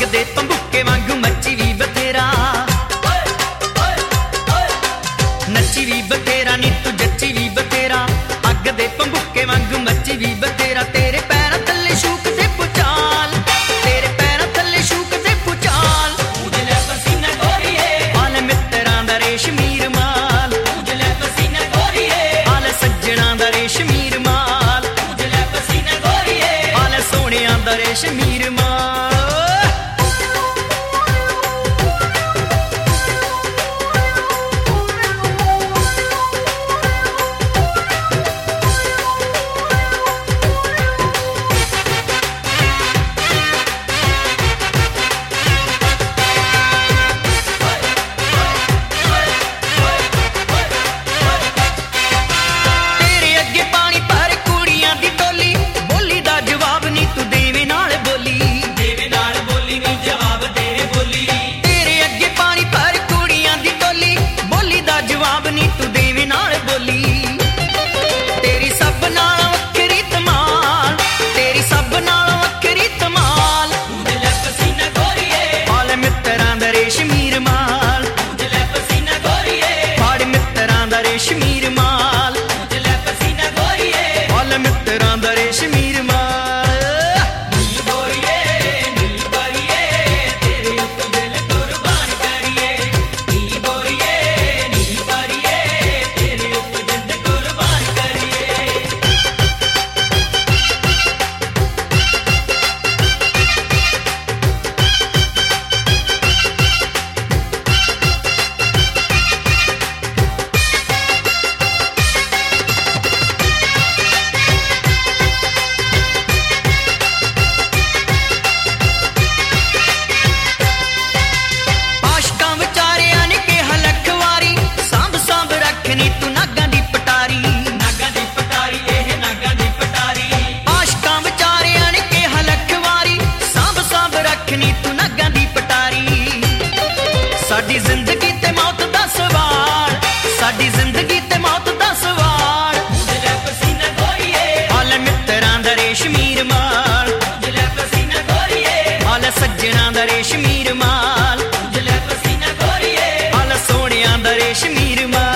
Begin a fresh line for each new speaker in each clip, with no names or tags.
ਦੇ ਪੰਬੂਕੇ ਵਾਂਗੂ ਮੱਚੀ ਵੀ ਬਥੇਰਾ, ਨੱਚੀ ਵੀ ਬਥੇਰਾ ਨੀ ਤੂੰ ਜੱਚੀ ਵੀ ਬਥੇਰਾ। ਅੱਗ ਦੇ ਪੰਬੂਕੇ ਵਾਂਗੂ ਮੱਚੀ ਵੀ ਬਥੇਰਾ। ਤੇਰੇ ਪੈਰਾਂ ਥੱਲੇ ਸ਼ੂਕ ਦੇ ਪੁਚਾਲ, ਤੇਰੇ ਪੈਰਾਂ ਥੱਲੇ ਸ਼ੂਕ ਦੇ ਪੁਚਾਲ। ਉਜਲੇ ਪਸੀਨਾ ਗੋਰੀਏ ਆਲੇ ਮਿੱਤਰਾਂ ਦਾ ਰੇਸ਼ਮੀ ਰੁਮਾਲ, ਉਜਲੇ ਪਸੀਨਾ ਗੋਰੀਏ ਆਲੇ ਸੱਜਣਾ ਦਾ ਰੇਸ਼ਮੀ ਰੁਮਾਲ, ਉਜਲੇ ਪਸੀਨਾ ਗੋਰੀਏ ਆਲੇ ਸੋਹਣਿਆਂ ਦਾ ਰੇਸ਼ਮੀ ਰੁਮਾਲ। ਸਾਡੀ ਜ਼ਿੰਦਗੀ ਤੇ ਮੌਤ ਦਾ ਸਵਾਲ, ਸਾਡੀ ਜ਼ਿੰਦਗੀ ਤੇ ਮੌਤ ਦਾ ਸਵਾਲ। ਉਜਲੇ ਪਸੀਨਾ ਗੋਰੀਏ ਆਲੇ ਮਿੱਤਰਾਂ ਦਾ ਰੇਸ਼ਮੀ ਰੁਮਾਲ, ਉਜਲੇ ਪਸੀਨਾ ਗੋਰੀਏ ਆਲੇ ਸੱਜਣਾ ਦਾ ਰੇਸ਼ਮੀ ਰੁਮਾਲ, ਉਜਲੇ ਪਸੀਨਾ ਗੋਰੀਏ ਆਲੇ ਸੋਹਣਿਆਂ ਦਾ ਰੇਸ਼ਮੀ ਰੁਮਾਲ।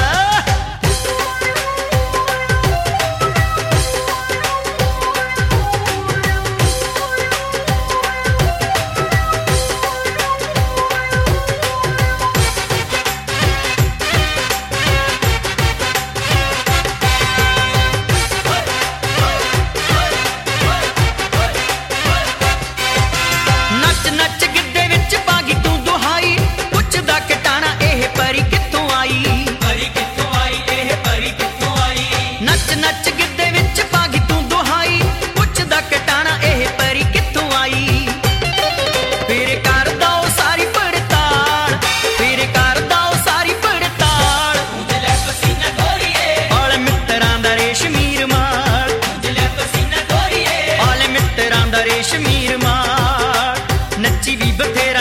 ਨੱਚ ਗਿੱਧੇ ਵਿੱਚ ਪਾ ਗਈ ਤੂੰ ਦੁਹਾਈ, ਪੁੱਛਦਾ ਕਟਾਣਾ ਇਹ ਪਰੀ ਕਿੱਥੋਂ ਆਈ। ਫਿਰ ਕਰਦਾ ਉਹ ਸਾਰੀ ਪੜਤਾਲ, ਫਿਰ ਕਰਦਾ ਉਹ ਸਾਰੀ ਪੜਤਾਲ। ਉਜਲੇ ਪਸੀਨਾ ਗੋਰੀਏ ਆਲੇ ਮਿੱਤਰਾਂ ਦਾ ਰੇਸ਼ਮੀ ਰੁਮਾਲ, ਉਜਲੇ ਪਸੀਨਾ ਗੋਰੀਏ ਆਲੇ ਮਿੱਤਰਾਂ ਦਾ ਰੇਸ਼ਮੀ ਰੁਮਾਲ। ਨੱਚੀ ਵੀ ਬਥੇਰਾ